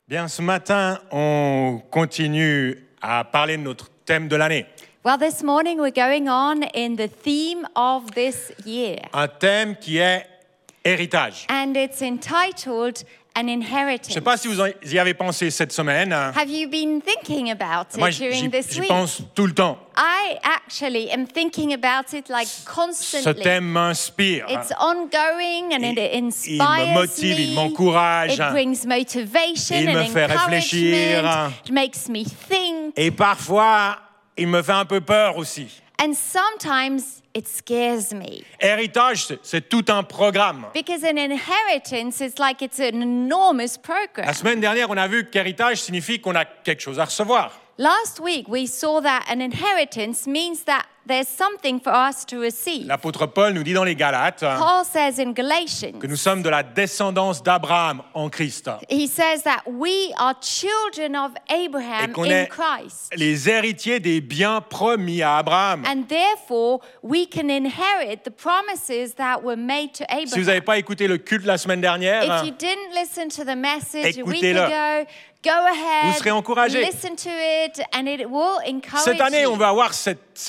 Bien, ce matin, on continue à parler de notre thème de l'année. Well, this morning we're going on in the theme of this year, Un thème qui est héritage. and it's entitled An Je ne Inheritance. sais pas si vous y avez pensé cette semaine. Have you been thinking about it Moi, during this j'y week? pense tout le temps. I actually am thinking about it like Ce constantly. thème m'inspire. It's ongoing and it Il me inspires motive, il me. m'encourage. It brings motivation Il and me fait réfléchir. encouragement. It makes me think. Et parfois, il me fait un peu peur aussi. And sometimes it scares me. Héritage, c'est tout un programme. Because an inheritance is like it's an enormous program. La semaine dernière, on a vu qu'héritage signifie qu'on a quelque chose à recevoir. Last week, we saw that an inheritance means that there's something for us to receive. L'apôtre Paul nous dit dans les Galates Paul says in Galatians, que nous sommes de la descendance d'Abraham en Christ. he says that we are children of Abraham Et qu'on in est Christ. les héritiers des biens promis à Abraham. And therefore, we can inherit the promises that were made to Si vous Abraham. n'avez pas écouté le culte la semaine dernière, If you didn't listen to the message a week Écoutez-le. ago, go ahead, Vous serez encouragés. listen to it, and it will encourage cette année, you. on va avoir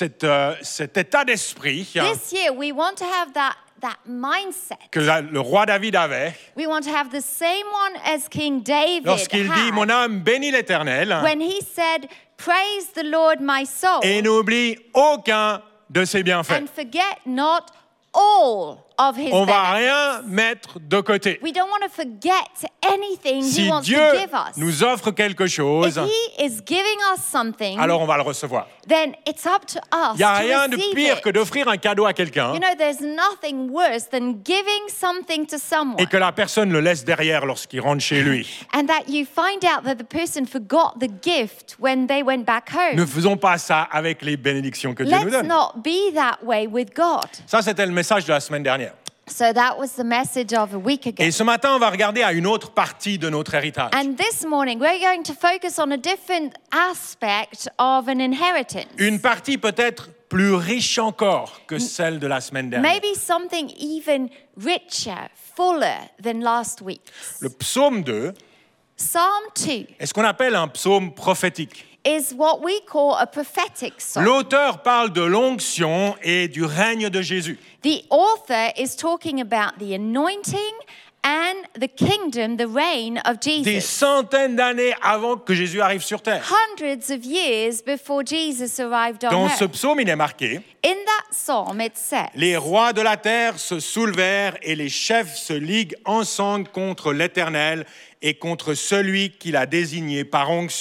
cet état d'esprit This year, we want to have that mindset. que le roi David avait We want to have the same one as King David lorsqu'il dit « had Mon âme bénit l'Éternel when he said, "Praise the Lord, my soul, et n'oublie aucun de ses bienfaits. and forget not all of his On va benefits." rien mettre de côté. We don't want to forget anything he Si wants Dieu to give us. nous offre quelque If chose, he is giving us something, alors on va le recevoir. then it's up to us Il n'y a to rien de receive pire it. que d'offrir un cadeau à quelqu'un You know, there's nothing worse than giving something to someone et que la personne le laisse derrière lorsqu'il rentre chez lui. and that you find out that the person forgot the gift when they went back home. Ne faisons pas ça avec les bénédictions que Dieu nous Let's donne. not be that way with God. Ça, c'était le message de la semaine dernière. So that was the message of a week ago. Et ce matin, on va regarder à une autre partie de notre héritage. And this morning, we're going to focus on a different aspect of an inheritance. Une partie peut-être plus riche encore que celle de la semaine dernière. Maybe something even richer, fuller than last week. Le psaume 2 Psalm 2 est ce qu'on appelle un psaume prophétique. is what we call a prophetic psalm. L'auteur parle de l'onction et du règne de Jésus. The author is talking about the anointing and the kingdom, the reign of Des Jesus. centaines d'années avant que Jésus arrive sur terre. Hundreds of years before Jesus arrived on Dans ce earth. psaume, il est marqué In that psalm, it says, « Les rois de la terre se soulevèrent et les chefs se liguent ensemble contre l'Éternel et contre celui qu'il a désigné par onction. »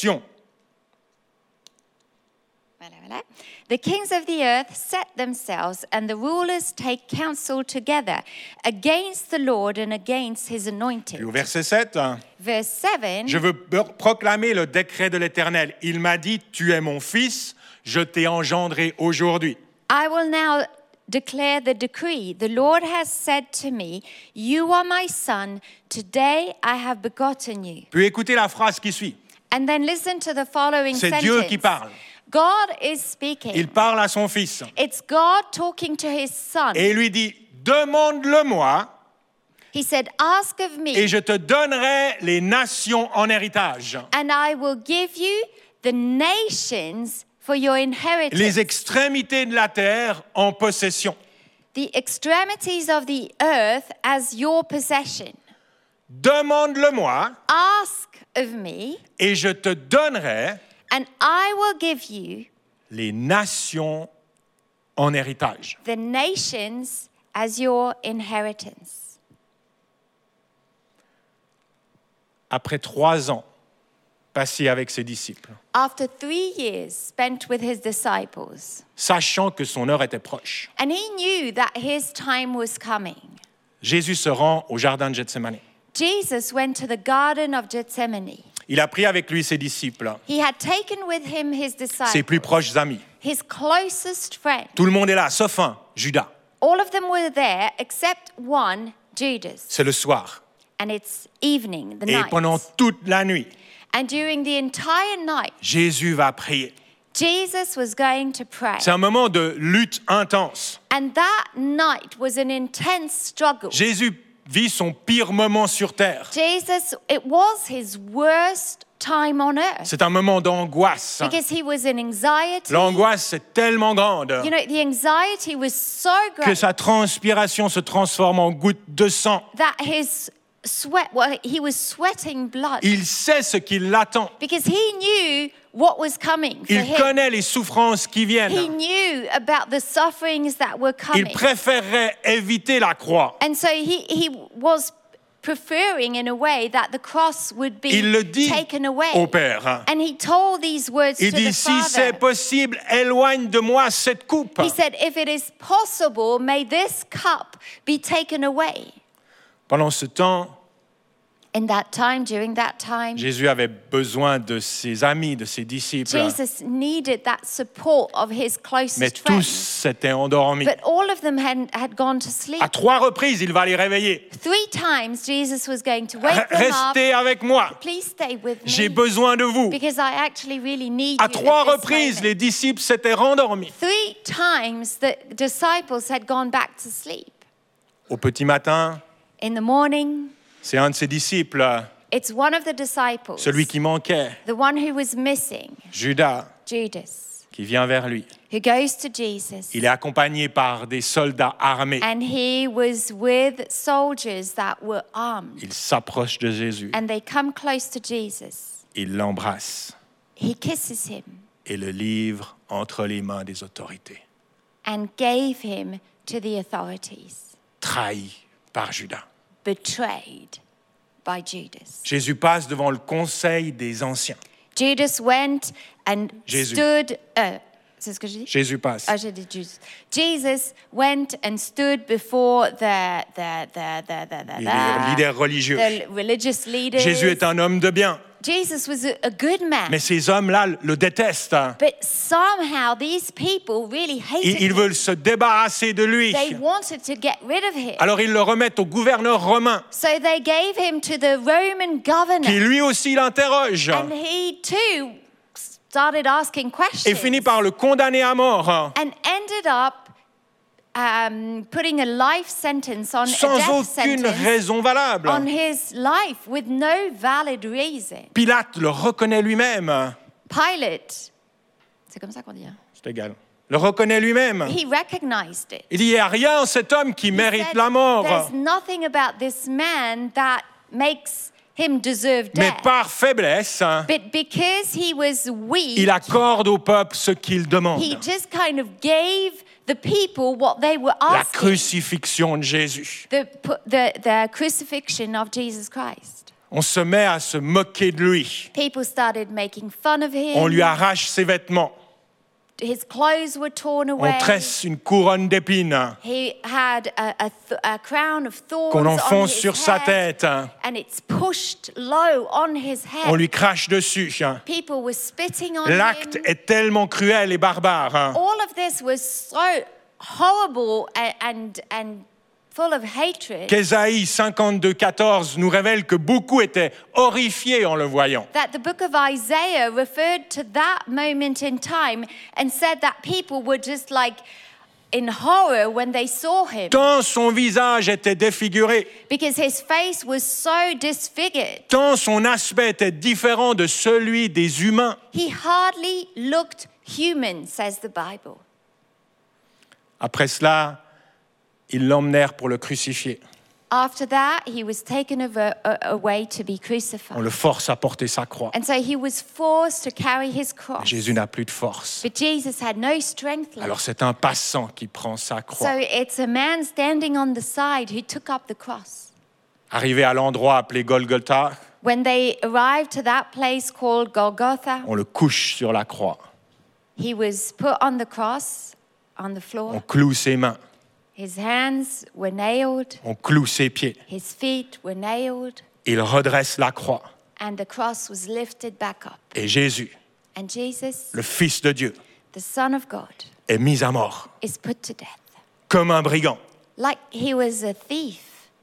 The kings of the earth set themselves, and the rulers take counsel together against the Lord and against his Puis anointed. au verset 7, Verse 7, je veux proclamer le décret de l'Éternel. Il m'a dit, tu es mon fils, je t'ai engendré aujourd'hui. I will now declare the decree. The Lord has said to me, "You are my son. Today I have begotten you." Puis écoutez la phrase qui suit. And then listen to the following C'est sentence. Dieu qui parle. God is speaking. Il parle à son fils It's God talking to his son. et il lui dit, demande-le-moi He said, "Ask of me, et je te donnerai les nations en héritage. and I will give you the nations for your inheritance." Les extrémités de la terre en possession. The extremities of the earth as your possession. Demande-le-moi Ask of me, et je te donnerai and I will give you les nations en héritage. the nations as your inheritance. Après 3 ans passés avec ses disciples, After 3 years spent with his disciples, sachant que son heure était proche, and he knew that his time was coming, Jésus se rend au jardin de Gethsémani. Jesus went to the Garden of Gethsemane. Il a pris avec lui ses disciples, He had taken with him his ses disciples, plus proches amis. his closest friends. Tout le monde est là, sauf un, Judas. All of them were there except one, Judas. C'est le soir. And it's evening, the Et night. pendant toute la nuit, And during the entire night, Jésus va prier. Jesus was going to pray. C'est un moment de lutte intense. And that night was an intense struggle. Jésus vit son pire moment sur terre. Jesus, it was his worst time on earth C'est un moment d'angoisse. because he was in anxiety. L'angoisse est tellement grande You know, the anxiety was so que great sa transpiration se transforme en gouttes de sang. that his sweat, well, he was sweating blood Il sait ce qui l'attend. because he knew what was coming for Il him. connaît les souffrances qui He viennent. knew about the sufferings that were Il coming. préférerait éviter la croix. And so he was preferring in a way that the cross would be Il le dit taken away. au Père. And he told these words Il to dit, the si c'est Father. possible, éloigne de moi cette coupe. He said, if it is possible, may this cup be taken away. Pendant ce temps, In that time, during that time, Jésus avait besoin de ses amis, de ses disciples. Jesus needed that support of his Mais closest tous friends. s'étaient endormis. But all of them had gone to sleep. À 3 reprises, il va les réveiller. 3 times, Jesus was going to wake them up. Restez avec moi. Please stay with J'ai me besoin de vous. because I actually really need À you 3 at this reprises, moment. les disciples s'étaient rendormis. 3 times the disciples had gone back to sleep. Au petit matin, In the morning, c'est un de ses disciples, it's one of the disciples, celui qui manquait, the one who was missing, Judas, Judas, qui vient vers lui. who goes to Jesus. Il est accompagné par des soldats armés. And he was with soldiers that were armed. Il s'approche de Jésus, And they come close to Jesus. il l'embrasse He kisses him et le livre entre les mains des autorités. and gave him to the authorities, Trahi par Judas. betrayed by Judas. Jésus passe devant le conseil des anciens. Judas went and Jésus. stood. C'est ce que j'ai dit? Jésus passe. Ah, j'ai dit Judas. Jesus went and stood before the Les leaders religieux. religious leaders. Jésus est un homme de bien, Jesus was a good man. mais ces hommes-là le détestent. But somehow these people really hated Ils him. veulent se débarrasser de lui. They wanted to get rid of him. Alors ils le remettent au gouverneur romain, So they gave him to the Roman governor. qui lui aussi l'interroge And he too started asking questions. et finit par le condamner à mort, And ended up putting a life sentence on a sans death aucune sentence raison valable. on his life with no valid reason. Pilate le reconnaît lui-même. Pilate, c'est comme ça qu'on dit, hein? C'est égal. Le reconnaît lui-même. He recognized it. Il dit, il n'y a rien en cet homme qui He mérite said, la mort. there's nothing about this man that makes him deserve Mais death. par faiblesse, But because he was weak, il accorde au peuple ce qu'il demande. he just kind of gave the people what they were La asking. crucifixion de Jésus. The crucifixion of Jesus Christ. On se met à se moquer de lui. People started making fun of him. On lui arrache ses vêtements. His clothes were torn away. On tresse une couronne d'épines He had a crown of thorns qu'on on enfonce his sur sa head, tête. and it's pushed low on his head. On lui crache dessus. People were spitting on L'acte him. est tellement cruel et barbare All of this was so horrible and full of hatred qu'Ésaïe 52:14 nous révèle que beaucoup étaient horrifiés en le voyant. that the book of Isaiah referred to that moment in time and said that people were just like in horror when they saw him Tant son visage était défiguré, because his face was so disfigured. tant son aspect était différent de celui des humains. He hardly looked human, says the Bible. Après cela, ils l'emmenèrent pour le crucifier. After that, he was taken away to be On crucified. le force à porter sa croix. And so he was forced to carry his cross. Jésus n'a plus de force. But Jesus had no strength left. Alors c'est un passant qui prend sa So croix. it's a man standing on the side who took up the cross. Arrivé à l'endroit appelé Golgotha, When they arrived to that place called Golgotha, on le couche sur la croix. he was put on the cross, on the On floor. cloue ses mains, His hands were nailed, on cloue ses pieds. his feet were nailed, Il redresse la croix. and the cross was lifted back up. Et Jésus, And Jesus, le Fils de Dieu, the Son of God, est mis à mort is put to death. comme un brigand. Like he was a thief.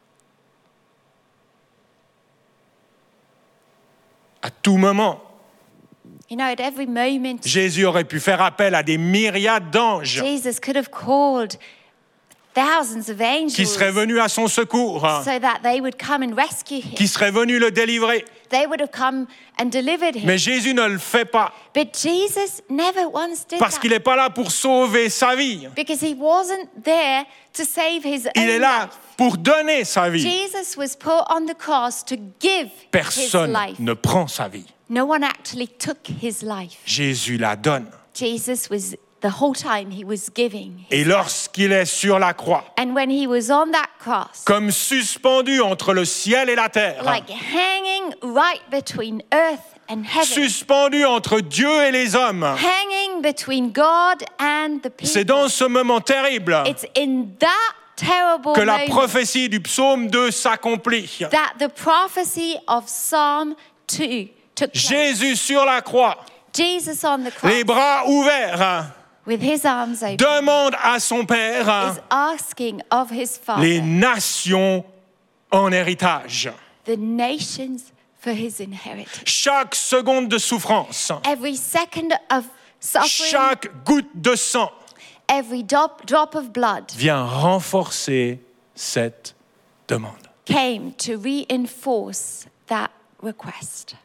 À tout moment, You know, at every moment, Jésus aurait pu faire appel à des myriades d'anges Jesus could have called thousands of angels qui seraient venus à son secours, so that they would come and rescue him. qui seraient venus le délivrer. They would have come and delivered him. Mais Jésus ne le fait pas But Jesus never once did parce that. qu'il n'est pas là pour sauver sa vie. Because he wasn't there to save his Il est own là life. pour donner sa vie. Jesus was put on the cross to give his Personne life. ne prend sa vie. No one actually took his life. Jésus la donne. Jesus was, the whole time he was giving. Et lorsqu'il est sur la croix, And when he was on that cross, comme suspendu entre le ciel et la terre, like hanging right between earth and heaven, suspendu entre Dieu et les hommes, hanging between God and the c'est people. dans ce moment terrible It's in that terrible que la moment prophétie du psaume 2 s'accomplit. that the prophecy of Psalm 2 took place. Jésus sur la croix, Jesus on the cross, les bras ouverts, with his arms open, demande à son Père is asking of his les Father nations en héritage. the nations for his inheritance. Chaque seconde de souffrance, Every second of suffering, chaque goutte de sang every drop of blood vient renforcer cette demande. came to reinforce that request.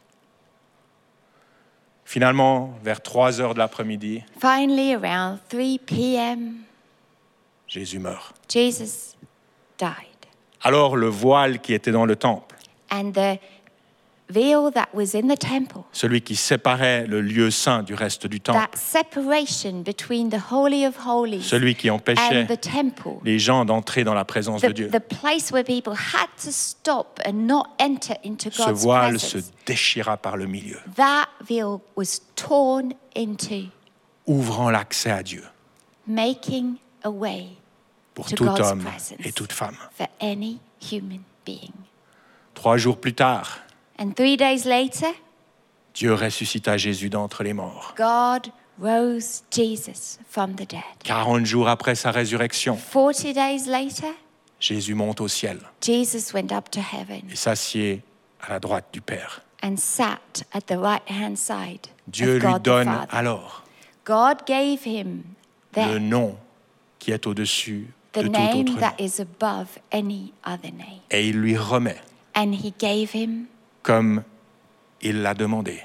Finalement, vers 3 heures de l'après-midi, Finally, around 3 p.m., Jésus meurt. Jesus died. Alors le voile qui était dans le temple, And the veil that was in the temple, celui qui séparait le lieu saint du reste du temple, that separation between the Holy of Holies celui qui empêchait and the temple, les gens d'entrer dans la présence de Dieu, the place where people had to stop and not enter into ce God's voile se presence, déchira par le milieu, that veil was torn into, ouvrant l'accès à Dieu making a way pour to tout God's homme presence et toute femme. for any human being. 3 jours plus tard, And 3 days later, Dieu ressuscita Jésus d'entre les morts. God rose Jesus from the dead. 40 jours après sa résurrection, 40 days later, Jésus monte au ciel Jesus went up to heaven et s'assied à la droite du Père. and sat at the right-hand side Dieu of lui God the donne Father. alors God gave him le there nom qui est au-dessus the de tout name autre nom. that is above any other name. Et il lui remet, And he gave him comme il l'a demandé,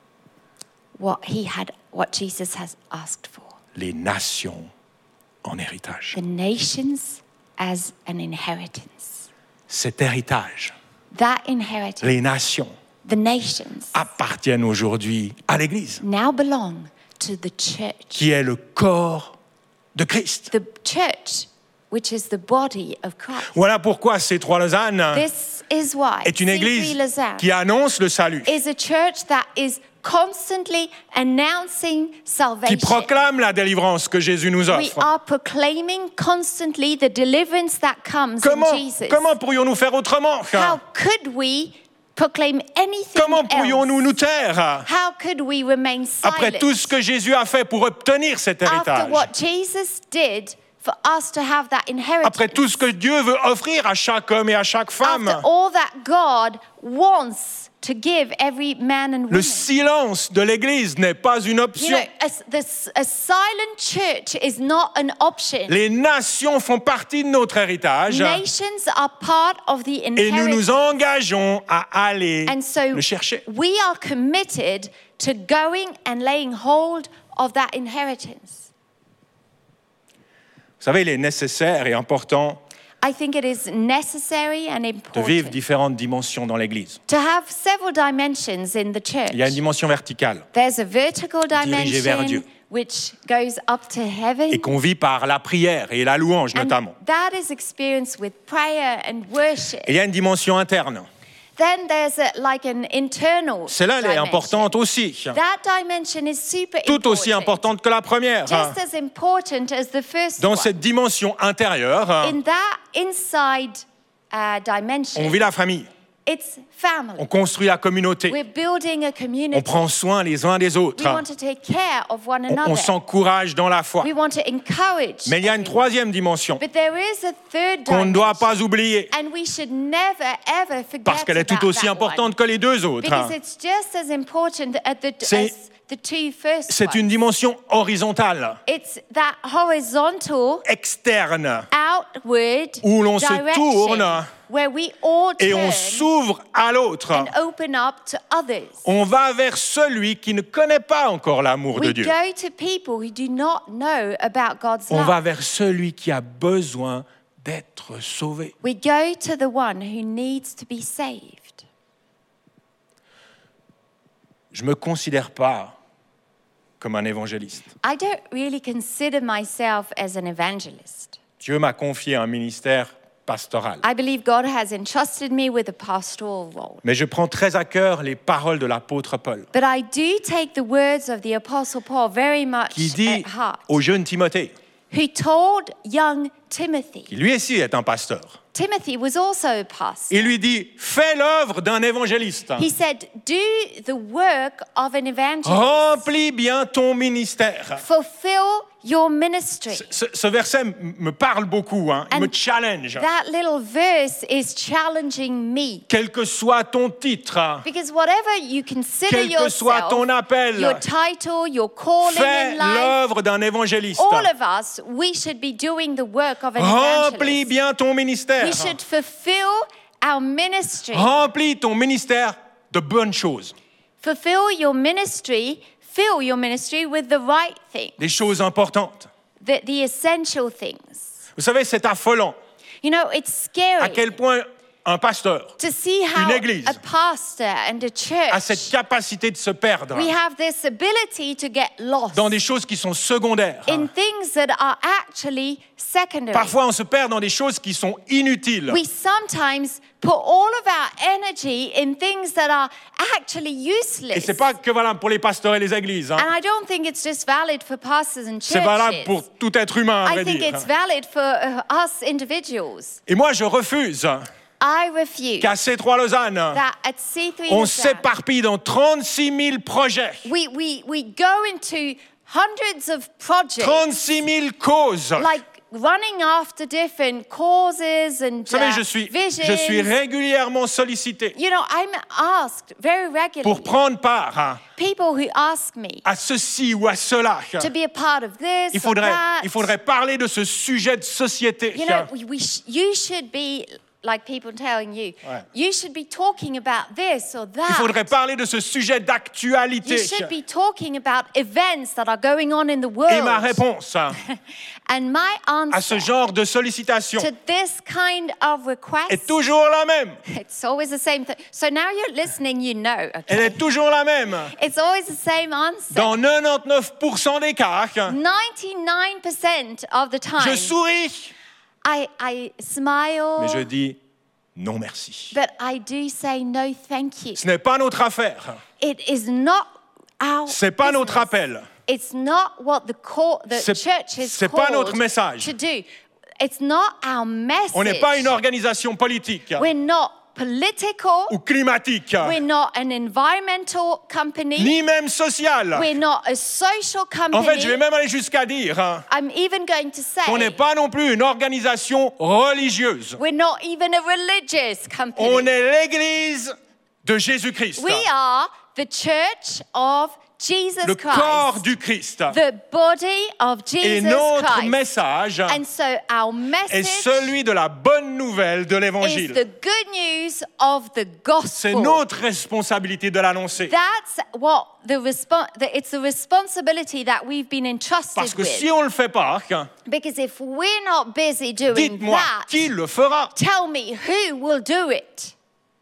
what Jesus has asked for. les nations en héritage. The nations as an inheritance. Cet héritage, That inheritance, les nations, the nations, appartiennent aujourd'hui à l'Église, now belong to the church. qui est le corps de Christ. The church, which is the body of Christ. Voilà pourquoi C3 Lausanne This is why est une C3 église Lausanne qui annonce le salut, is a church that is constantly announcing qui salvation. proclame la délivrance que Jésus nous We offre. are proclaiming constantly the deliverance that comes in Jesus. Comment pourrions-nous faire autrement? How could we proclaim anything Comment pourrions-nous else? nous taire How could we remain après silent tout ce que Jésus a fait pour obtenir cet after héritage? what Jesus did for us to have that inheritance? Après tout ce que Dieu veut offrir à chaque homme et à chaque femme? After all that God wants to give every man and Le woman. silence de l'Église n'est pas une You option. know, a silent church is not an option. Les nations font partie de notre héritage Nations are part of the et nous inheritance. nous engageons à aller And so le chercher. we are committed to going and laying hold of that inheritance. Vous savez, il est nécessaire et important I think it is necessary and de important vivre différentes dimensions dans l'Église. to have several dimensions in the church. Il y a une dimension verticale There's a vertical dirigée vers Dieu. dimension which goes up to heaven. et qu'on vit par la prière et la louange And notamment. that is experienced with prayer and worship. Et il y a une dimension interne. Then there's like an internal Celle-là, elle est dimension. importante aussi. That dimension is super Tout aussi important. importante que la première. Just as important as the first Dans one. cette dimension intérieure, In that inside dimension, on vit la famille, it's family. on construit la communauté, We're building a on community. prend soin les uns des autres, We want to take care of one on another. s'encourage dans la foi. We want to encourage. Mais il y a une troisième dimension But there is a third qu'on ne doit dimension. pas oublier And we should never ever forget parce qu'elle est tout about aussi that importante one. que les deux autres. Because it's just as important C'est the two first c'est une ones. dimension horizontale, It's that horizontal, externe, outward où l'on se direction tourne where we all et on turn s'ouvre à l'autre. and open up to others. On va vers celui qui ne connaît pas encore l'amour de We Dieu. go to people who do not know about God's On va love. vers celui qui a besoin d'être sauvé. We go to the one who needs to be saved. Je ne me considère pas comme un évangéliste. I don't really consider myself as an evangelist. Dieu m'a confié un ministère pastoral. I believe God has entrusted me with a pastoral role. Mais je prends très à cœur les paroles de l'apôtre Paul, But I do take the words of the Apostle Paul very much qui dit at heart, au jeune Timothée, who told young Timothy. qui lui aussi est un pasteur, Timothy was also a pastor. il lui dit, fais l'œuvre d'un évangéliste. He said, do the work of an evangelist. Remplis bien ton ministère. Fulfill your ministry. Ce verset me parle beaucoup, hein, il me And challenge. That little verse is challenging me. Quel que soit ton titre, Because whatever you consider quel que soit yourself, ton appel, your title, your calling fais in life, l'œuvre d'un évangéliste. all of us, we should be doing the work of an Remplis evangelist. bien ton ministère. We should fulfill our ministry. Remplis ton ministère de bonnes choses, Fulfill your ministry, fill your ministry with the right thing, des choses importantes. the essential things. Vous savez, c'est affolant You know, it's à scary quel point un pasteur to see how une église a pastor and a a cette church, capacité de se perdre we have this ability to get lost dans des choses qui sont secondaires. in things that are actually secondary. Parfois, on se perd dans des choses qui sont inutiles. We sometimes put all of our energy in things that are actually Et useless. c'est pas que valable pour les pasteurs et les églises. hein. And I don't think it's just valid for pastors and C'est valable churches. pour tout être humain, à I vrai think dire. it's valid for us individuals. Et moi, je refuse I refuse qu'à C3 Lausanne, that at C3 on Lausanne, s'éparpille dans 36 000 projets, we go into hundreds of projects, 36 000 causes. like running after different causes and Vous savez, je suis visions. régulièrement sollicité You know, I'm asked very regularly, pour prendre part people who ask me à ceci ou à cela. to be a part of this Il or that. faudrait parler de ce sujet de société. You know, you should be, like people telling you, Ouais. you should be talking about this or that. Il faudrait parler de ce sujet d'actualité. You should be talking about events that are going on in the Et ma world. réponse And my à ce answer genre de sollicitation to this kind of request, est toujours la même. it's always the same thing. So now you're listening, you know, Elle okay? est toujours la même. It's always the same answer. Dans 99% des cas, 99% of the time, je souris, I smile, mais je dis non merci. but I do say no thank you. Ce n'est pas notre affaire. It is not our C'est pas notre business. appel. It's not what the church is c'est pas notre called message. to do. It's not our message. On n'est pas une organisation politique We're not political. ou climatique, We're not an environmental company. ni même sociale. We're not a social company. En fait, je vais même aller jusqu'à dire I'm even going to say qu'on n'est pas non plus une organisation religieuse. we're not even a religious company. On est l'Église de Jésus-Christ, We are the church of Jesus le Christ. corps du Christ. The body of Jesus Et notre Christ. message And so our est message celui de la bonne nouvelle de is l'Évangile. the good news of the C'est gospel. notre responsabilité de l'annoncer. That's what it's the responsibility that we've been entrusted Parce que with. si on ne le fait pas, Because if we're not busy doing dites-moi, that, qui le fera? tell me who will do it.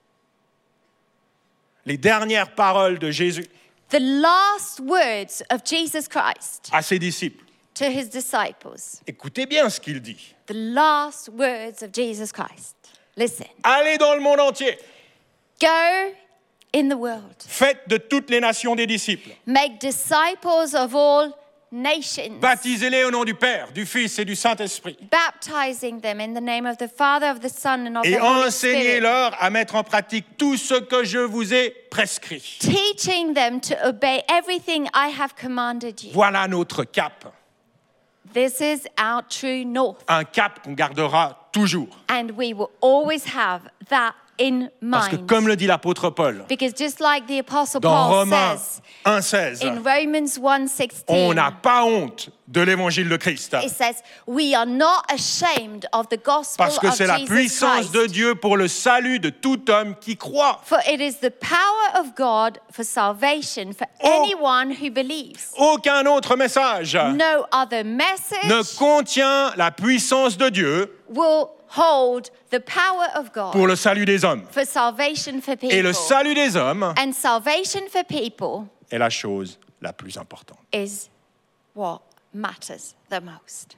Les dernières paroles de Jésus The last words of Jesus Christ à ses disciples. to his disciples. Écoutez bien ce qu'il dit. The last words of Jesus Christ. Listen. Allez dans le monde entier. Go in the world. Faites de toutes les nations des disciples. Make disciples of all nations. Baptisez-les au nom du Père, du Fils et du Saint-Esprit. Baptizing them in the name of the Father, of the Son, and of Et the Holy Spirit. enseignez-leur à mettre en pratique tout ce que je vous ai prescrit. Teaching them to obey everything I have commanded you. Voilà notre cap. This is our true north. Un cap qu'on gardera toujours. And we will always have that in Parce que mind. comme le dit l'apôtre Paul, Because just like the Apostle dans Paul Romains says 1,16, in Romans on 1:16, n'a pas honte de l'évangile de Christ. it says, we are not ashamed of the gospel Parce que of c'est la Jesus puissance Christ. de Dieu pour le salut de tout homme qui croit. For it is the power of God for salvation for anyone who believes. Aucun autre message No other ne message contient la puissance de Dieu will hold the power of pour God le salut des hommes. for salvation for Et le people. salut des hommes And salvation for people est la chose la plus importante. is what matters the most.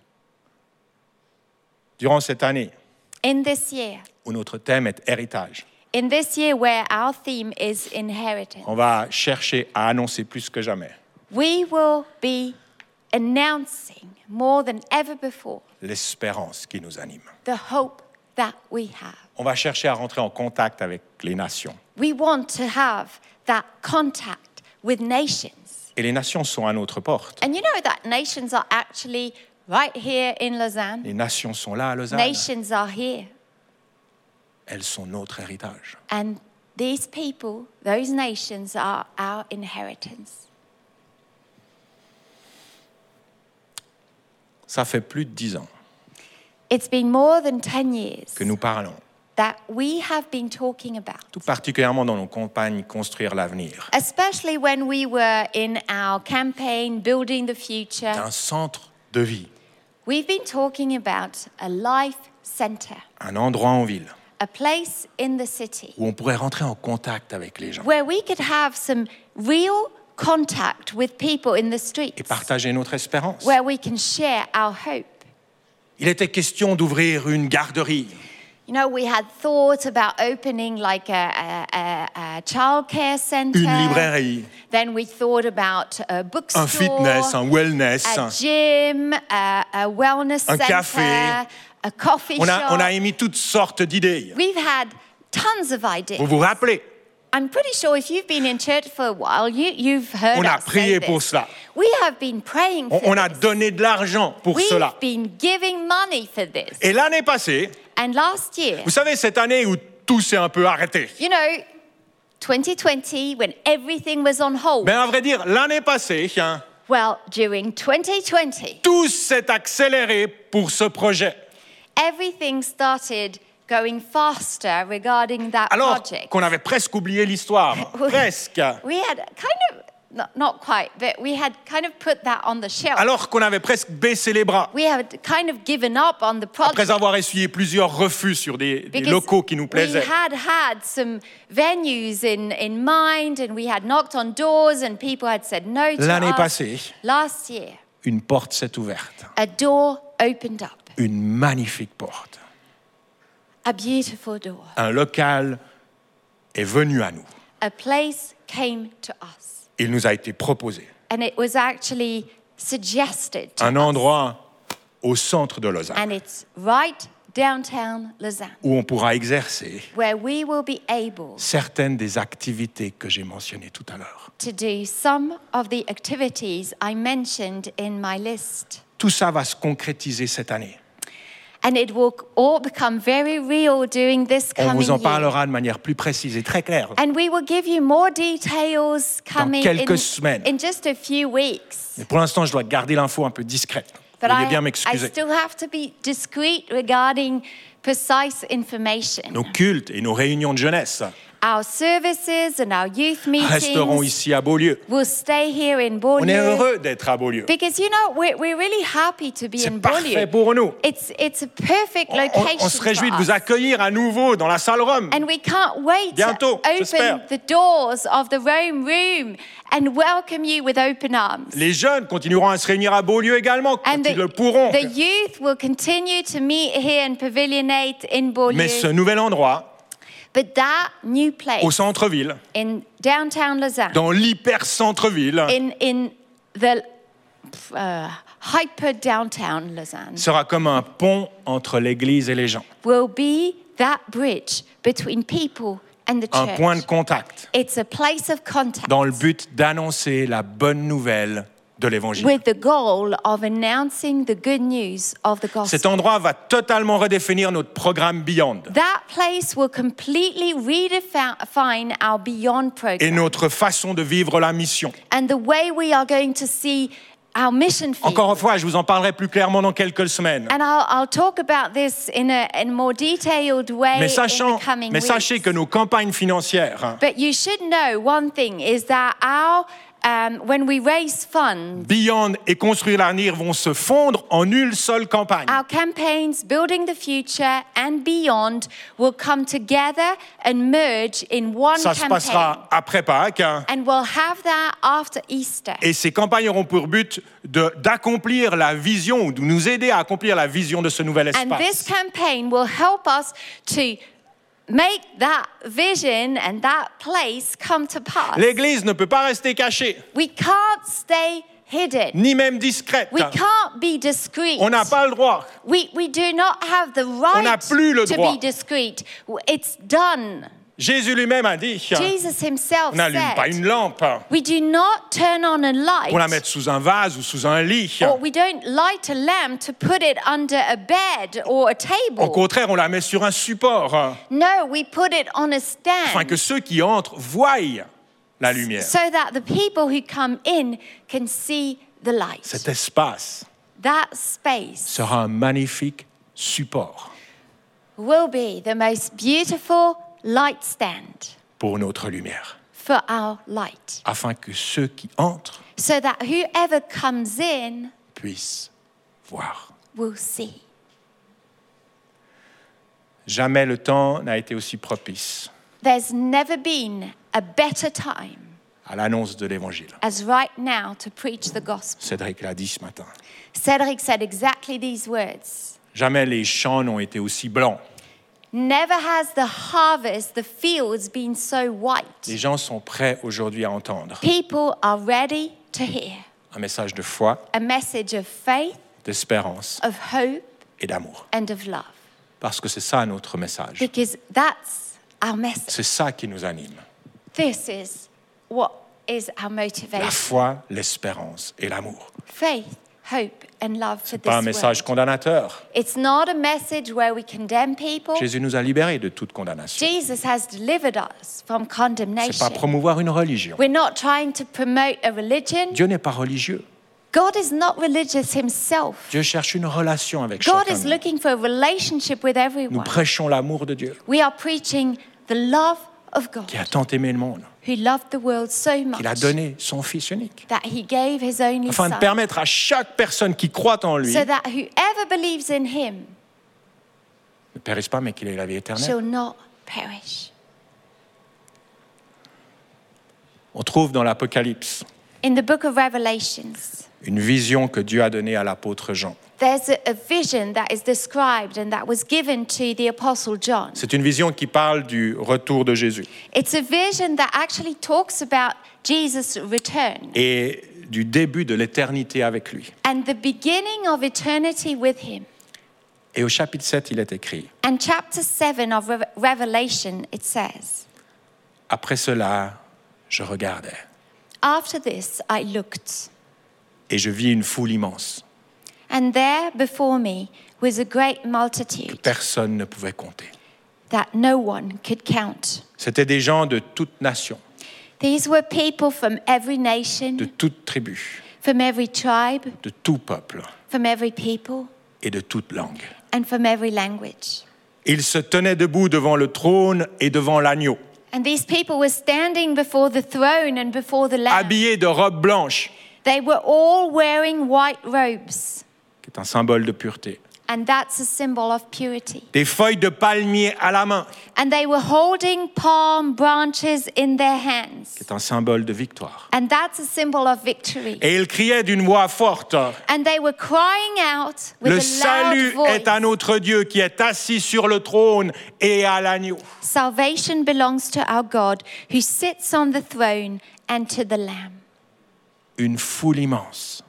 Durant cette année In this year, où notre thème est héritage, in this year where our theme is inheritance, on va chercher à annoncer plus que jamais we will be announcing more than ever before l'espérance qui nous anime. the hope that we have. On va chercher à rentrer en contact avec les nations. We want to have that contact with nations. Et les nations sont à notre porte. And you know that nations are actually right here in Lausanne. Les nations sont là à Lausanne. Nations are here. Elles sont notre héritage. And these people, those nations are our inheritance. Ça fait plus de 10 ans It's been more than 10 years que nous parlons, that we have been talking about, tout particulièrement dans nos campagnes Construire l'avenir, especially when we were in our campaign Building the Future. d'un centre de vie, We've been talking about a life center, un endroit en ville a place in the city où on pourrait rentrer en contact avec les gens where we could have some real contact with people in the et streets, partager notre espérance. where we can share our hope. Il était question d'ouvrir une garderie, You know, we had thought about opening like a childcare center. une librairie, Then we thought about a bookstore, un fitness, un wellness. a gym, a wellness Un center, café. a coffee On shop. a émis toutes sortes d'idées. We've had tons of ideas. Vous vous rappelez, I'm pretty sure if you've been in church for a while, you've heard on a us say prié this. pour cela. We have been praying for On a this. donné de l'argent pour We've cela. been giving money for this. Et l'année passée, And last year, vous savez, cette année où tout s'est un peu arrêté. you know, 2020, when everything was on hold, Mais à vrai dire, l'année passée, well, during 2020, tout s'est accéléré pour ce projet. everything started going faster regarding that Alors project. qu'on avait presque oublié l'histoire. Presque. We had kind of, not quite, but we had kind of put that on the shelf. Alors qu'on avait presque baissé les bras. We had kind of given up on the project. Après avoir essuyé plusieurs refus sur des Because locaux qui nous plaisaient. we had some venues in mind, and we had knocked on doors, and people had said no to L'année us. passée, Last year, une porte s'est ouverte. a door opened up, Une magnifique porte. a beautiful door. Un local est venu à nous. A place came to us, Il nous a été proposé. and it was actually suggested to Un us. endroit au centre de Lausanne And it's right downtown Lausanne, où on pourra exercer where we will be able certaines des activités que j'ai mentionnées tout à l'heure. to do some of the activities I mentioned in my list. Tout ça va se concrétiser cette année. And it will all become very real during this On coming vous en year. parlera de manière plus précise et très claire. And we will give you more details coming quelques semaines. in just a few weeks. Mais pour l'instant, je dois garder l'info un peu discrète. But Veuillez bien I m'excuser. still have to be discreet regarding precise information. Nos cultes et nos réunions de jeunesse Our services and our youth resteront meetings ici à Beaulieu. will stay here in On est Beaulieu. heureux d'être à Beaulieu. Because, you know, we're really happy to be C'est in parfait Beaulieu. pour nous. It's a perfect location On se réjouit de for vous us. accueillir à nouveau dans la salle Rome. And we can't wait Bientôt, to j'espère. open the doors of the Rome room and welcome you with open arms. Les jeunes continueront à se réunir à Beaulieu également quand And ils le pourront. the youth will continue to meet here and pavilionate in Beaulieu. Mais ce nouvel endroit, But that new place au centre-ville, in downtown Lausanne, dans l'hyper-centre-ville, in the hyper downtown Lausanne, sera comme un pont entre l'Église et les gens. will be that bridge between people and the Un point de church. contact It's a place of contact dans le but d'annoncer la bonne nouvelle de l'évangile. with the goal of announcing the good news of the Cet gospel. endroit va totalement redéfinir notre programme Beyond That place will completely redefine our Beyond et program notre façon de vivre la mission. and the way we are going to see our mission field. Encore une fois, je vous en parlerai plus clairement dans quelques semaines. And I'll talk about this in a more detailed way Mais, in the coming mais sachez weeks. que nos campagnes financières, But you should know one thing is that when we raise funds, Beyond et Construire l'avenir vont se fondre en une seule campagne. our campaigns, Building the Future and Beyond, will come together and merge in one Ça se campaign. passera après Pâques. And we'll have that after Easter. Et ces campagnes auront pour but d'accomplir la vision, ou de nous aider à accomplir la vision de ce nouvel And this espace. campaign will help us to make that vision and that place come to pass. L'Église ne peut pas rester cachée, We can't stay hidden. ni même discrète. We can't be discreet. On n'a pas le droit. We do not have the On n'a right plus le to droit. be discreet. It's done. Jésus lui-même a dit, Jesus himself on n'allume pas said, une lampe we do not turn on a light, pour la mettre sous un vase ou sous un lit. or we don't light a lamp to put it under a bed or a Au table. contraire, on la met sur un support, No, we put it on a afin que stand ceux qui entrent voient la lumière. so that the people who come in can see the light. Cet espace That space sera un magnifique support will be the most beautiful light stand pour notre lumière, for our light, afin que ceux qui entrent so that whoever comes in puissent voir. will see. Jamais le temps n'a été aussi propice There's never been a better time à l'annonce de l'Évangile. as right now to preach the gospel. Cédric l'a dit ce matin. Cedric said exactly these words. Jamais les champs n'ont été aussi blancs. Never has the harvest, the fields been so white. Les gens sont prêts aujourd'hui à entendre People are ready to hear un message de foi, a message of faith, d'espérance of hope, et d'amour. and of love. Parce que c'est ça notre message. Because that's our message. C'est ça qui nous anime. This is what is our La motivation. foi, l'espérance et l'amour. Faith, hope, and love for Pas un this message world. condamnateur. It's not a message where we condemn people. Jésus nous a libérés de toute condamnation. Jesus has delivered us from C'est condemnation. pas promouvoir une religion. We're not trying to promote a religion. Dieu n'est pas religieux. God is not religious himself. Dieu cherche une relation avec God chacun. is de nous. looking for a relationship with Nous everyone. prêchons l'amour de Dieu, We are preaching the love of God, qui a tant aimé le monde, who loved the world so much qu'il a donné son Fils unique, that he gave his only afin de son, permettre à chaque personne qui croit en lui so that whoever believes in him ne périsse pas, mais qu'il ait la vie éternelle. shall not perish. On trouve dans l'Apocalypse In the book of Revelations, une vision que Dieu a donnée à l'apôtre Jean. there's a vision that is described and that was given to the Apostle John. C'est une vision qui parle du retour de Jésus It's a vision that actually talks about Jesus' return et du début de l'éternité avec lui. and the beginning of eternity with him. Et au chapitre 7, il est écrit: And chapter 7 of Revelation, it says, Après cela, je regardais after this I looked, et je vis une foule immense and there before me was a great que multitude personne ne pouvait compter. that no one could count. C'étaient des gens de toute nation, These were people from every de nation, toute tribu, from every tribe, de tout peuple from every people, et de toute langue. and from every language. Ils se tenaient debout devant le trône et devant l'agneau, And these people were standing before the throne and before the Lamb. habillés de robes blanches, They were all wearing white robes, qui est un symbole de pureté, and that's a symbol of purity. des feuilles de palmier à la main, And they were holding palm branches in their qui hands, est un symbole de victoire. and that's a symbol of victory. Et ils criaient d'une voix forte: And they were crying out with Le a salut loud est à voice, notre Dieu qui est assis sur le trône et à l'agneau. salvation belongs to our God who sits on the throne and to the Lamb. Une foule immense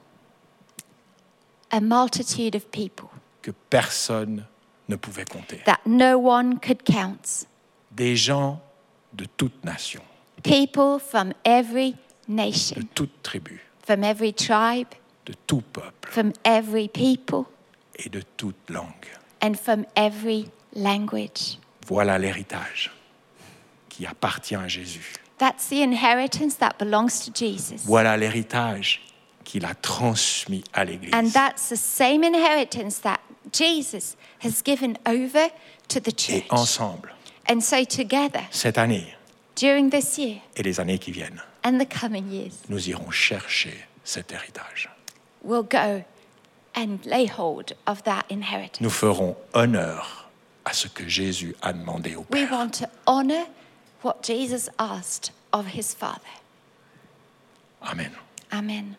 A multitude of people que personne ne pouvait compter. that no one could count. Des gens de toute nation, People from every de nation, toute tribu, from every tribe, de tout peuple from every people, et de toute langue. and from every language. Voilà l'héritage qui appartient à Jésus. That's the inheritance that belongs to Jesus. Voilà l'héritage qu'il a transmis à l'Église. And that's the same inheritance that Jesus has given over to the Et church. ensemble, And so together, cette année during this year et les années qui viennent, and the coming years, nous irons chercher cet héritage. we'll go and lay hold of that inheritance. Nous ferons honneur à ce que Jésus a demandé au We Père. want to honor what Jesus asked of his Father. Amen. Amen.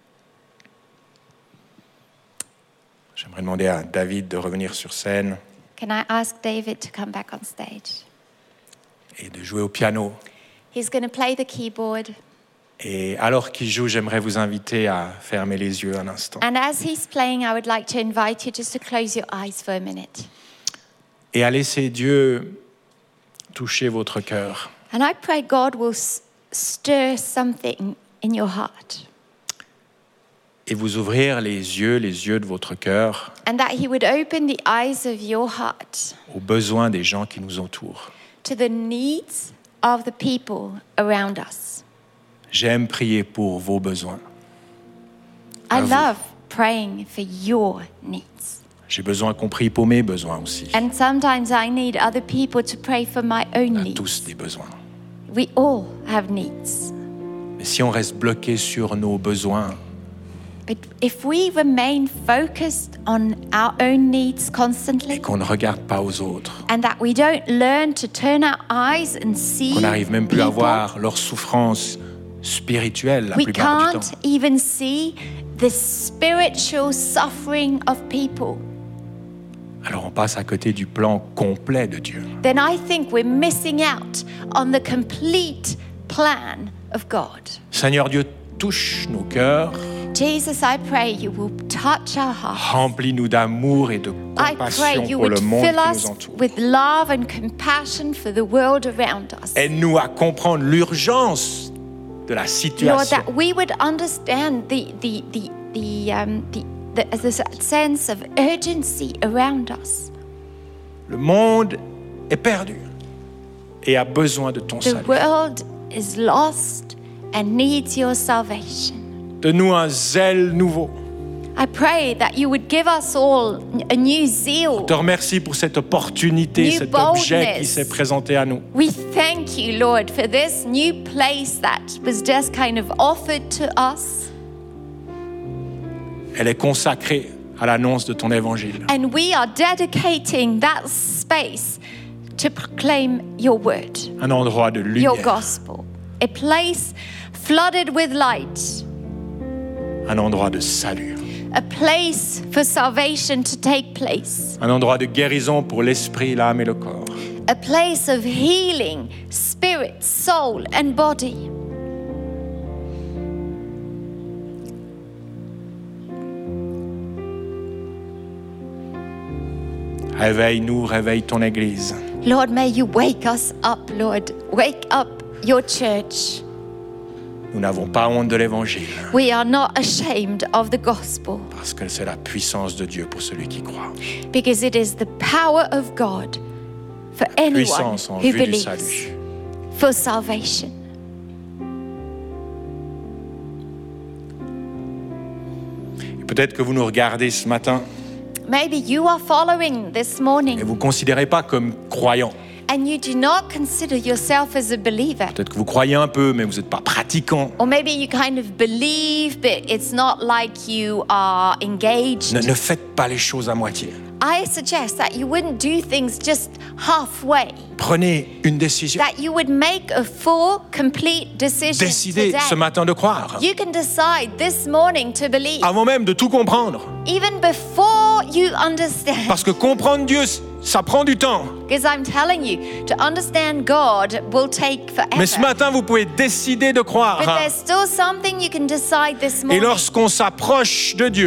J'aimerais demander à David de revenir sur scène Can I ask David to come back on stage? et de jouer au piano. He's going to play the keyboard. Et alors qu'il joue, j'aimerais vous inviter à fermer les yeux un instant And as he's playing, I would like to invite you just to close your eyes for a minute. et à laisser Dieu toucher votre cœur. And I pray God will stir something in your heart. Et vous ouvrir les yeux de votre cœur And that he would open the eyes of your heart aux besoins des gens qui nous entourent. to the needs of the people around us. J'aime prier pour vos besoins. I À vous. love praying for your needs. J'ai besoin qu'on prie pour mes besoins aussi. And sometimes I need other people to pray for my own On a needs. tous des besoins. We all have needs. Mais si on reste bloqué sur nos besoins, But if we remain focused on our own needs et constantly, qu'on ne regarde pas aux autres, and that we don't learn to turn our eyes and see qu'on n'arrive même plus à people, voir leur souffrance spirituelle la we plupart du can't temps, even see the spiritual suffering of people, alors on passe à côté du plan complet de Dieu. then I think we're missing out on the complete plan of God. Seigneur Dieu, touche nos cœurs, Jesus, I pray you will touch our hearts. remplis-nous d'amour et de I pray compassion you pour le would monde fill qui us nous entoure. with love and compassion for the world around us. Aide-nous à comprendre l'urgence de la Lord, situation. that we would understand the sense of urgency around us. Le monde est perdu et a besoin de ton The salut. world is lost and needs your salvation. Donne-nous un zèle nouveau. I pray that you would give us all a new zeal. Je te remercie pour cette opportunité, New cet objet boldness. qui s'est présenté à nous. We thank you, Lord, for this new place that was just kind of offered to us. Elle est consacrée à l'annonce de ton évangile. And we are dedicating that space to proclaim your word, Un endroit de your lumière, gospel. A place flooded with light. un endroit de salut, A place for salvation to take place. un endroit de guérison pour l'esprit, l'âme et le corps. A place of healing, spirit, soul, and body. Réveille-nous, réveille ton Église. Lord, may you wake us up, Lord. Wake up your church. Nous n'avons pas honte de l'évangile, We are not ashamed of the gospel parce que c'est la puissance de Dieu pour celui qui croit. because it is the power of God for anyone Puissance en who vue du believes salut. for salvation. Et peut-être que vous nous regardez ce matin Maybe you are following this et morning vous ne considérez pas comme croyant. and you do not consider yourself as a believer. Peut-être que vous croyez un peu, mais vous n'êtes pas pratiquant. Or maybe you kind of believe, but it's not like you are engaged. Ne faites pas les choses à moitié. I suggest that you wouldn't do things just halfway, Prenez une décision. that you would make a full, complete decision Décidez today. ce matin de croire, You can decide this morning to believe, avant même de tout comprendre. even before you understand. Parce que comprendre Dieu, ça prend du temps. Because I'm telling you, to understand God will take forever. Mais ce matin, vous pouvez décider de croire. But there's still something you can decide this Et morning. lorsqu'on s'approche de Dieu,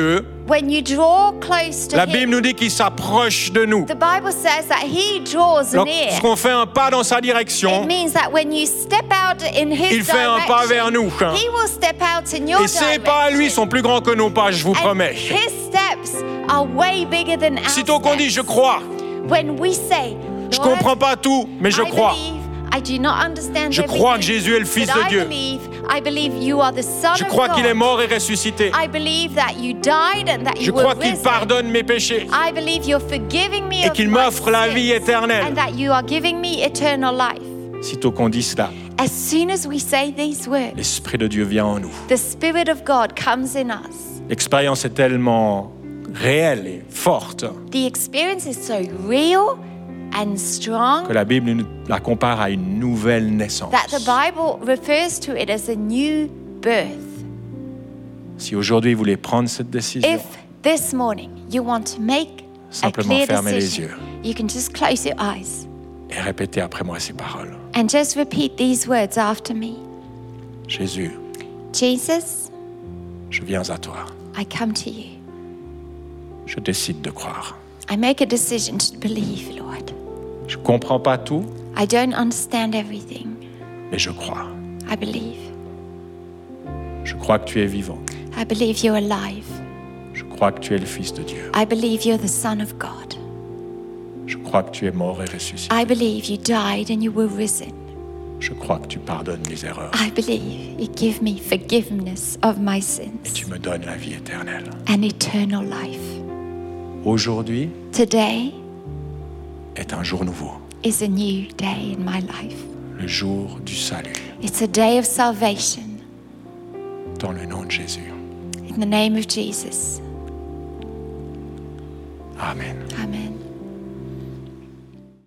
when you draw close to La him, Bible nous dit qu'il s'approche de nous. the Bible says that he draws near. Lorsqu'on fait un pas dans sa It direction, means that when you step out in his il fait un pas vers nous. he will step out in your Et ses pas à lui direction. sont plus grands que nos pas, je vous And promets. his steps are way bigger than our Sitôt qu'on dit steps. je crois, When we say, je Lord, comprends pas tout, mais je I crois. believe, I do not understand Je crois que everything, Jésus est le Fils but de Dieu. I believe you are the Son Je of crois qu'il est God. mort et ressuscité. I believe that you died and that Je you were crois qu'il risen. pardonne mes péchés I believe you're forgiving me et of qu'il my m'offre la vie sins, éternelle. and that you are giving me eternal life. Sitôt qu'on dit cela, As soon as we say these words, l'Esprit de Dieu vient en nous. the Spirit of God comes in us. L'expérience est tellement réelle et forte The experience is so real and strong que la Bible nous la compare à une nouvelle naissance. that the Bible refers to it as a new birth. Si aujourd'hui vous voulez prendre cette décision, If this morning you want to make a simplement clear fermez les decision, yeux you can just close your eyes et répétez après moi ces paroles. and just repeat these words after me. Jésus, Jesus, je viens à toi. I come to you. Je décide de croire. I make a decision to believe, Lord. Je ne comprends pas tout, I don't understand everything. mais je crois. I believe. Je crois que tu es vivant. I believe you're alive. Je crois que tu es le Fils de Dieu. I believe you're the Son of God. Je crois que tu es mort et ressuscité. I believe you died and you were risen. Je crois que tu pardonnes mes erreurs I believe you give me forgiveness of my et sins tu me donnes la vie éternelle. and eternal life. Aujourd'hui Today est un jour nouveau, is a new day in my life. le jour du salut, It's a day of salvation dans le nom de Jésus. in the name of Jesus. Amen. Amen.